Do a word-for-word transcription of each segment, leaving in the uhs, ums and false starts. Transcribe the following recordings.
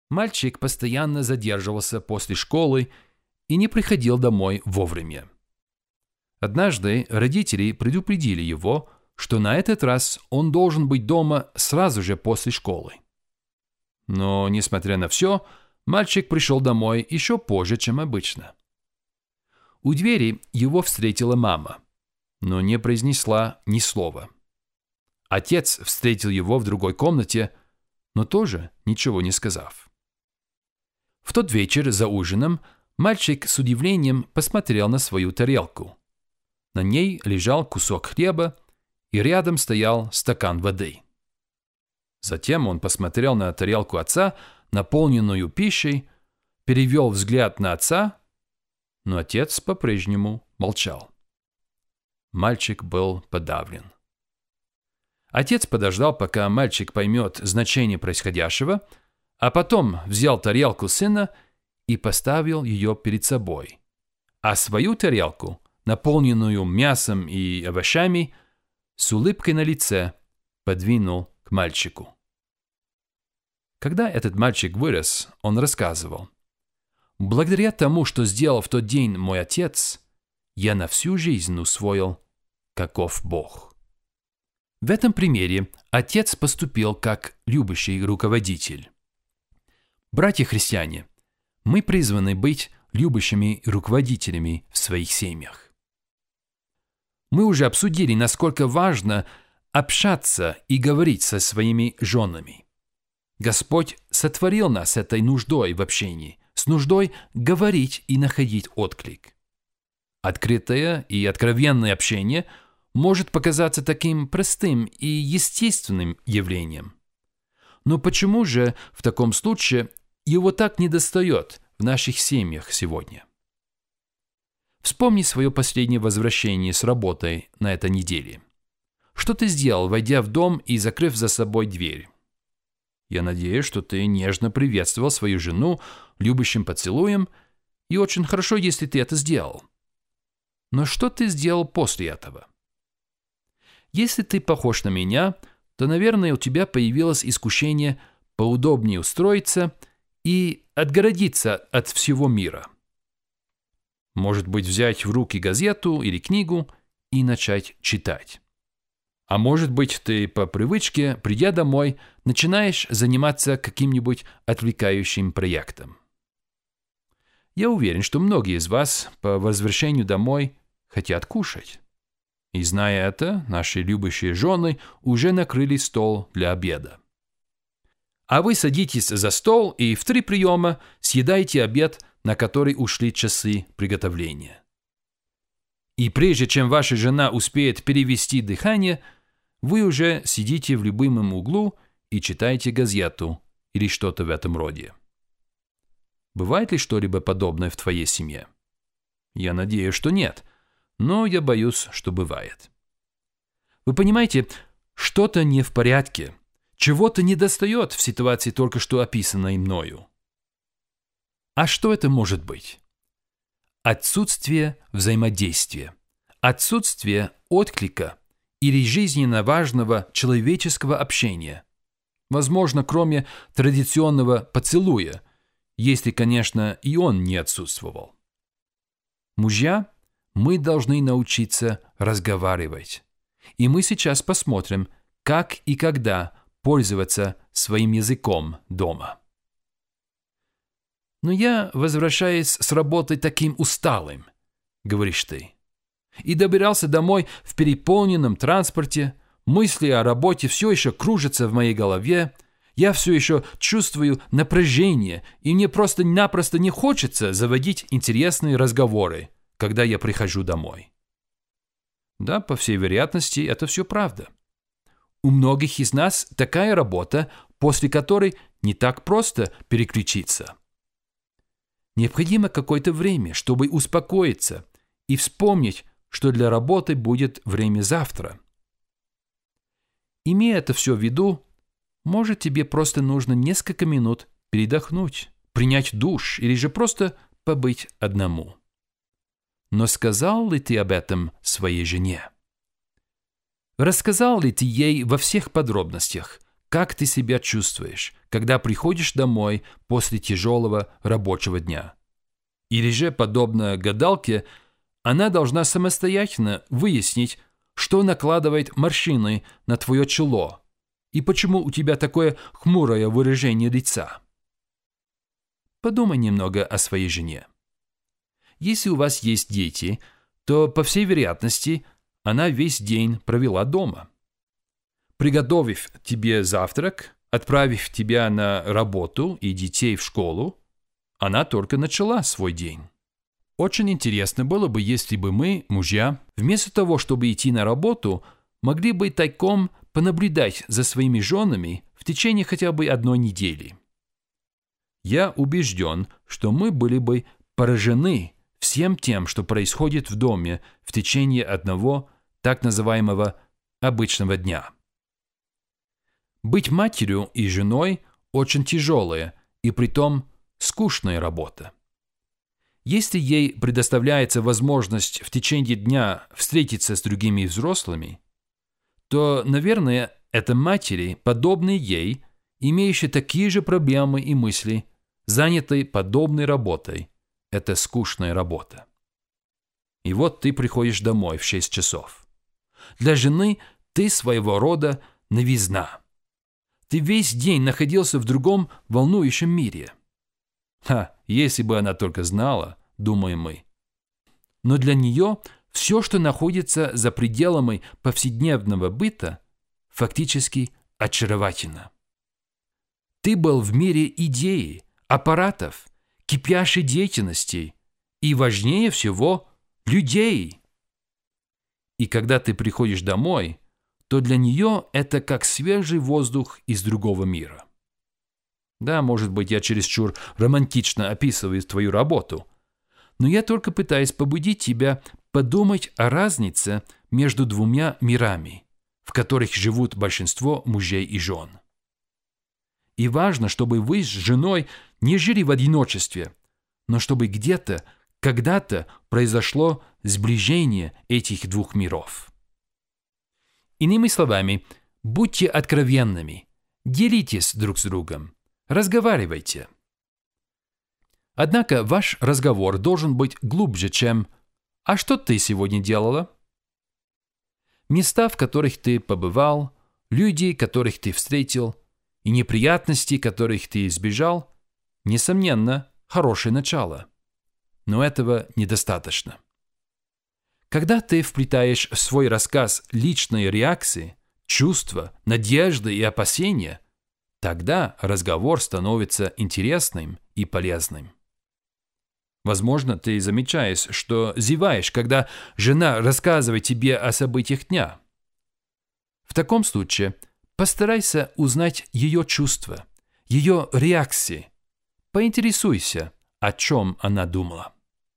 Мальчик постоянно задерживался после школы и не приходил домой вовремя. Однажды родители предупредили его, что на этот раз он должен быть дома сразу же после школы. Но, несмотря на все, мальчик пришел домой еще позже, чем обычно. У двери его встретила мама, но не произнесла ни слова. Отец встретил его в другой комнате, но тоже ничего не сказав. В тот вечер за ужином мальчик с удивлением посмотрел на свою тарелку. На ней лежал кусок хлеба, и рядом стоял стакан воды. Затем он посмотрел на тарелку отца, наполненную пищей, перевел взгляд на отца, но отец по-прежнему молчал. Мальчик был подавлен. Отец подождал, пока мальчик поймет значение происходящего, а потом взял тарелку сына и поставил ее перед собой, а свою тарелку, наполненную мясом и овощами, с улыбкой на лице подвинул к мальчику. Когда этот мальчик вырос, он рассказывал: «Благодаря тому, что сделал в тот день мой отец, я на всю жизнь усвоил, каков Бог». В этом примере отец поступил как любящий руководитель. Братья-христиане, мы призваны быть любящими руководителями в своих семьях. Мы уже обсудили, насколько важно общаться и говорить со своими женами. Господь сотворил нас этой нуждой в общении, с нуждой говорить и находить отклик. Открытое и откровенное общение может показаться таким простым и естественным явлением. Но почему же в таком случае его так недостает в наших семьях сегодня? Вспомни свое последнее возвращение с работы на этой неделе. Что ты сделал, войдя в дом и закрыв за собой дверь? Я надеюсь, что ты нежно приветствовал свою жену любящим поцелуем, и очень хорошо, если ты это сделал. Но что ты сделал после этого? Если ты похож на меня, то, наверное, у тебя появилось искушение поудобнее устроиться и отгородиться от всего мира. Может быть, взять в руки газету или книгу и начать читать. А может быть, ты по привычке, придя домой, начинаешь заниматься каким-нибудь отвлекающим проектом. Я уверен, что многие из вас по возвращению домой хотят кушать. И зная это, наши любящие жены уже накрыли стол для обеда. А вы садитесь за стол и в три приема съедаете обед, на который ушли часы приготовления. И прежде чем ваша жена успеет перевести дыхание, вы уже сидите в любимом углу и читаете газету или что-то в этом роде. Бывает ли что-либо подобное в твоей семье? Я надеюсь, что нет, но я боюсь, что бывает. Вы понимаете, что-то не в порядке, чего-то недостает в ситуации, только что описанной мною. А что это может быть? Отсутствие взаимодействия, отсутствие отклика или жизненно важного человеческого общения. Возможно, кроме традиционного поцелуя, если, конечно, и он не отсутствовал. Мужья, мы должны научиться разговаривать. И мы сейчас посмотрим, как и когда пользоваться своим языком дома. «Но я возвращаюсь с работы таким усталым», — говоришь ты. И добирался домой в переполненном транспорте, мысли о работе все еще кружатся в моей голове, я все еще чувствую напряжение, и мне просто-напросто не хочется заводить интересные разговоры, когда я прихожу домой. Да, по всей вероятности, это все правда. У многих из нас такая работа, после которой не так просто переключиться. Необходимо какое-то время, чтобы успокоиться и вспомнить, что для работы будет время завтра. Имея это все в виду, может, тебе просто нужно несколько минут передохнуть, принять душ или же просто побыть одному. Но сказал ли ты об этом своей жене? Рассказал ли ты ей во всех подробностях, как ты себя чувствуешь, когда приходишь домой после тяжелого рабочего дня. Или же, подобно гадалке, она должна самостоятельно выяснить, что накладывает морщины на твое чело и почему у тебя такое хмурое выражение лица. Подумай немного о своей жене. Если у вас есть дети, то, по всей вероятности, она весь день провела дома. Приготовив тебе завтрак, отправив тебя на работу и детей в школу, она только начала свой день. Очень интересно было бы, если бы мы, мужья, вместо того, чтобы идти на работу, могли бы тайком понаблюдать за своими женами в течение хотя бы одной недели. Я убежден, что мы были бы поражены всем тем, что происходит в доме в течение одного так называемого обычного дня. Быть матерью и женой очень тяжелая и притом скучная работа. Если ей предоставляется возможность в течение дня встретиться с другими взрослыми, то, наверное, это матери, подобные ей, имеющие такие же проблемы и мысли, занятые подобной работой. Это скучная работа. И вот ты приходишь домой в шесть часов. Для жены ты своего рода новизна. Ты весь день находился в другом волнующем мире. Ха, если бы она только знала, думаем мы. Но для нее все, что находится за пределами повседневного быта, фактически очаровательно. Ты был в мире идеи, аппаратов, кипящей деятельности и, важнее всего, людей. И когда ты приходишь домой, то для нее это как свежий воздух из другого мира. Да, может быть, я чересчур романтично описываю твою работу, но я только пытаюсь побудить тебя подумать о разнице между двумя мирами, в которых живут большинство мужей и жен. И важно, чтобы вы с женой не жили в одиночестве, но чтобы где-то, когда-то произошло сближение этих двух миров. Иными словами, будьте откровенными, делитесь друг с другом, разговаривайте. Однако ваш разговор должен быть глубже, чем «А что ты сегодня делала?» Места, в которых ты побывал, люди, которых ты встретил, и неприятности, которых ты избежал, несомненно, хорошее начало. Но этого недостаточно. Когда ты вплетаешь в свой рассказ личные реакции, чувства, надежды и опасения, тогда разговор становится интересным и полезным. Возможно, ты замечаешь, что зеваешь, когда жена рассказывает тебе о событиях дня. В таком случае постарайся узнать ее чувства, ее реакции. Поинтересуйся, о чем она думала.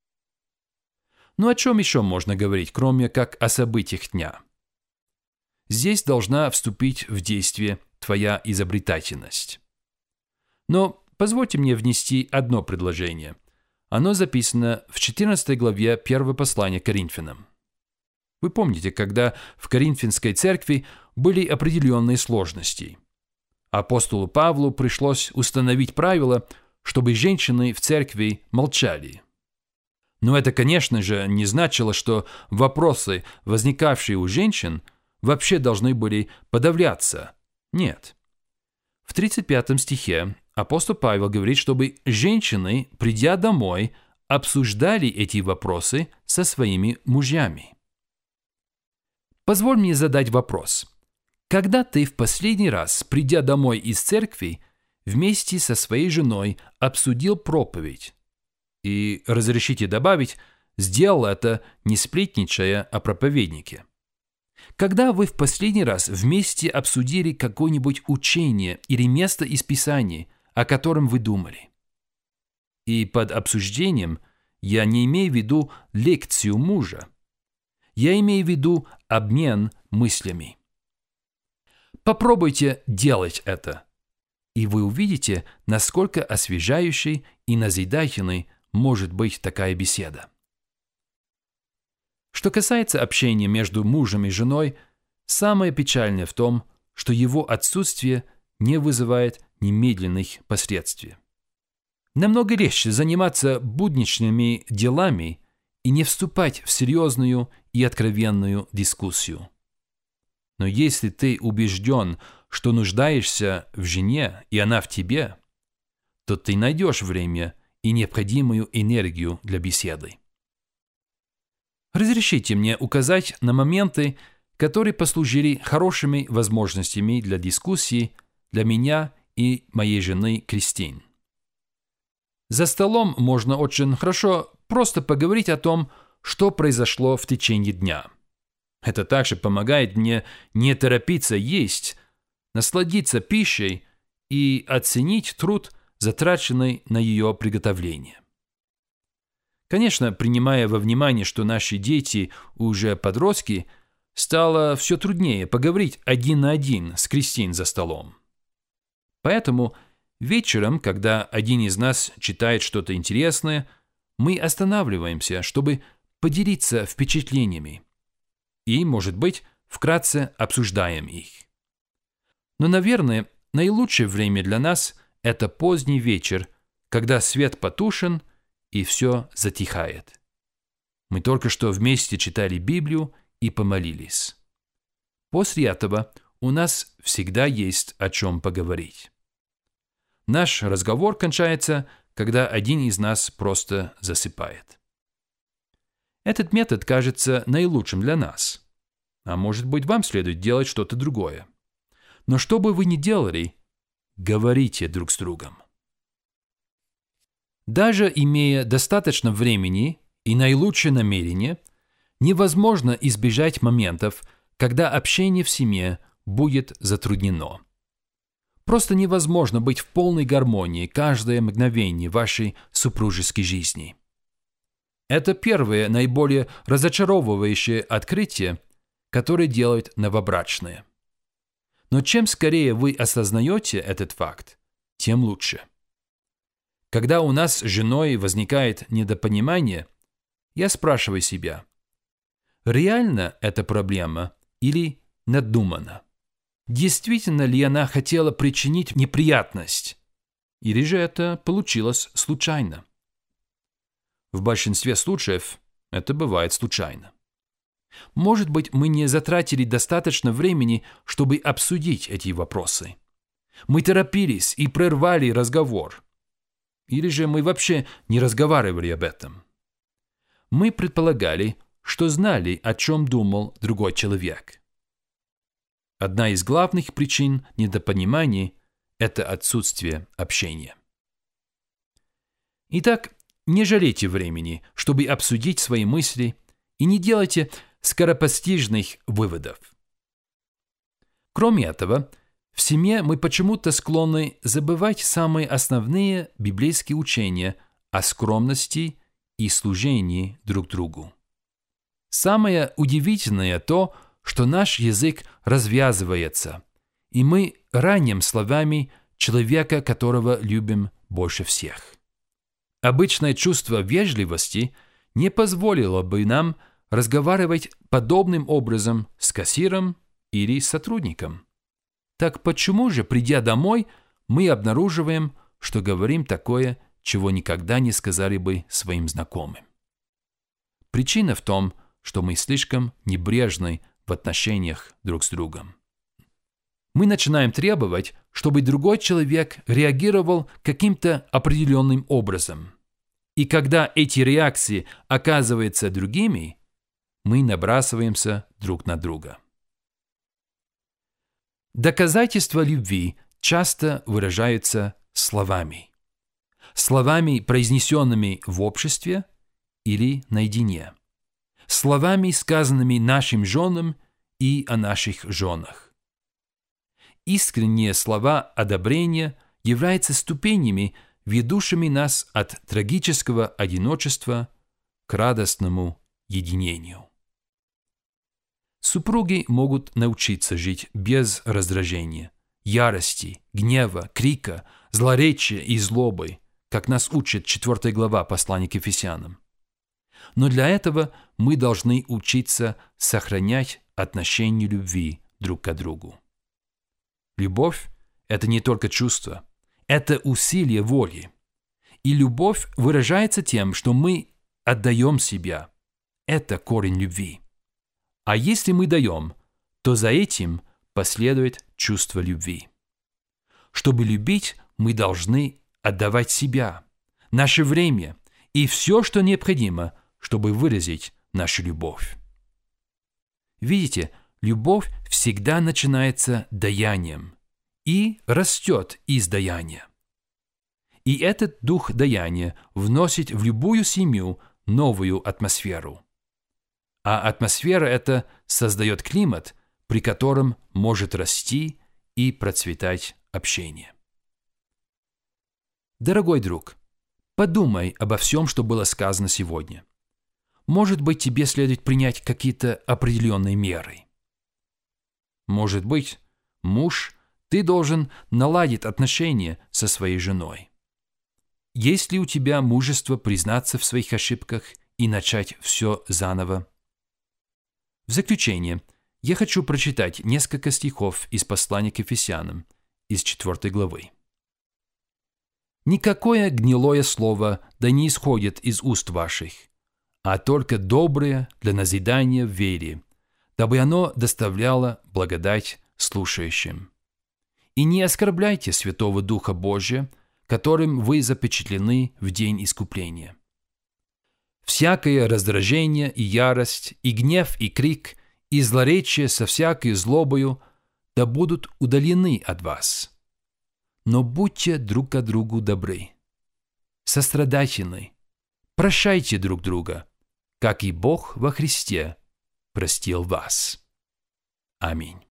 Ну о чем еще можно говорить, кроме как о событиях дня? Здесь должна вступить в действие твоя изобретательность. Но позвольте мне внести одно предложение. Оно записано в четырнадцатой главе первого послания к Коринфянам. Вы помните, когда в Коринфянской церкви были определенные сложности. Апостолу Павлу пришлось установить правило, чтобы женщины в церкви молчали. Но это, конечно же, не значило, что вопросы, возникавшие у женщин, вообще должны были подавляться. Нет. В тридцать пятом стихе апостол Павел говорит, чтобы женщины, придя домой, обсуждали эти вопросы со своими мужьями. Позволь мне задать вопрос. Когда ты в последний раз, придя домой из церкви, вместе со своей женой обсудил проповедь? И, разрешите добавить, сделал это, не сплетничая о проповеднике. Когда вы в последний раз вместе обсудили какое-нибудь учение или место из Писания, о котором вы думали? И под обсуждением я не имею в виду лекцию мужа. Я имею в виду обмен мыслями. Попробуйте делать это, и вы увидите, насколько освежающей и назидательной может быть такая беседа. Что касается общения между мужем и женой, самое печальное в том, что его отсутствие не вызывает немедленных последствий. Намного легче заниматься будничными делами и не вступать в серьезную и откровенную дискуссию. Но если ты убежден, что нуждаешься в жене, и она в тебе, то ты найдешь время и необходимую энергию для беседы. Разрешите мне указать на моменты, которые послужили хорошими возможностями для дискуссии для меня и моей жены Кристин. За столом можно очень хорошо просто поговорить о том, что произошло в течение дня. Это также помогает мне не торопиться есть, насладиться пищей и оценить труд, затраченный на ее приготовление. Конечно, принимая во внимание, что наши дети уже подростки, стало все труднее поговорить один на один с Кристин за столом. Поэтому вечером, когда один из нас читает что-то интересное, мы останавливаемся, чтобы поделиться впечатлениями. И, может быть, вкратце обсуждаем их. Но, наверное, наилучшее время для нас – это поздний вечер, когда свет потушен и все затихает. Мы только что вместе читали Библию и помолились. После этого у нас всегда есть о чем поговорить. Наш разговор кончается, когда один из нас просто засыпает. Этот метод кажется наилучшим для нас. А может быть, вам следует делать что-то другое. Но что бы вы ни делали, говорите друг с другом. Даже имея достаточно времени и наилучшее намерение, невозможно избежать моментов, когда общение в семье будет затруднено. Просто невозможно быть в полной гармонии каждое мгновение вашей супружеской жизни. Это первое, наиболее разочаровывающее открытие, которое делают новобрачные. Но чем скорее вы осознаете этот факт, тем лучше. Когда у нас с женой возникает недопонимание, я спрашиваю себя, реально эта проблема или надумана? Действительно ли она хотела причинить неприятность? Или же это получилось случайно? В большинстве случаев это бывает случайно. Может быть, мы не затратили достаточно времени, чтобы обсудить эти вопросы. Мы торопились и прервали разговор. Или же мы вообще не разговаривали об этом. Мы предполагали, что знали, о чем думал другой человек. Одна из главных причин недопонимания – это отсутствие общения. Итак, не жалейте времени, чтобы обсудить свои мысли, и не делайте скоропостижных выводов. Кроме этого, в семье мы почему-то склонны забывать самые основные библейские учения о скромности и служении друг другу. Самое удивительное то, что наш язык развязывается, и мы раним словами человека, которого любим больше всех. Обычное чувство вежливости не позволило бы нам разговаривать подобным образом с кассиром или сотрудником. Так почему же, придя домой, мы обнаруживаем, что говорим такое, чего никогда не сказали бы своим знакомым? Причина в том, что мы слишком небрежны в отношениях друг с другом. Мы начинаем требовать, чтобы другой человек реагировал каким-то определенным образом. И когда эти реакции оказываются другими, мы набрасываемся друг на друга. Доказательства любви часто выражаются словами. Словами, произнесенными в обществе или наедине. Словами, сказанными нашим женам и о наших женах. Искренние слова одобрения являются ступенями, ведущими нас от трагического одиночества к радостному единению. Супруги могут научиться жить без раздражения, ярости, гнева, крика, злоречия и злобы, как нас учит четвёртая глава послания к Ефесянам. Но для этого мы должны учиться сохранять отношения любви друг к другу. Любовь – это не только чувство, это усилие воли. И любовь выражается тем, что мы отдаем себя. Это корень любви. А если мы даем, то за этим последует чувство любви. Чтобы любить, мы должны отдавать себя, наше время и все, что необходимо, чтобы выразить нашу любовь. Видите, любовь всегда начинается даянием и растет из даяния. И этот дух даяния вносит в любую семью новую атмосферу. А атмосфера эта создает климат, при котором может расти и процветать общение. Дорогой друг, подумай обо всем, что было сказано сегодня. Может быть, тебе следует принять какие-то определенные меры. Может быть, муж, ты должен наладить отношения со своей женой. Есть ли у тебя мужество признаться в своих ошибках и начать все заново? В заключение, я хочу прочитать несколько стихов из послания к Ефесянам, из четвёртой главы. «Никакое гнилое слово да не исходит из уст ваших, а только доброе для назидания в вере, дабы оно доставляло благодать слушающим. И не оскорбляйте Святого Духа Божия, которым вы запечатлены в день искупления. Всякое раздражение и ярость, и гнев, и крик, и злоречие со всякой злобою да будут удалены от вас. Но будьте друг к другу добры, сострадательны, прощайте друг друга, как и Бог во Христе простил вас. Аминь.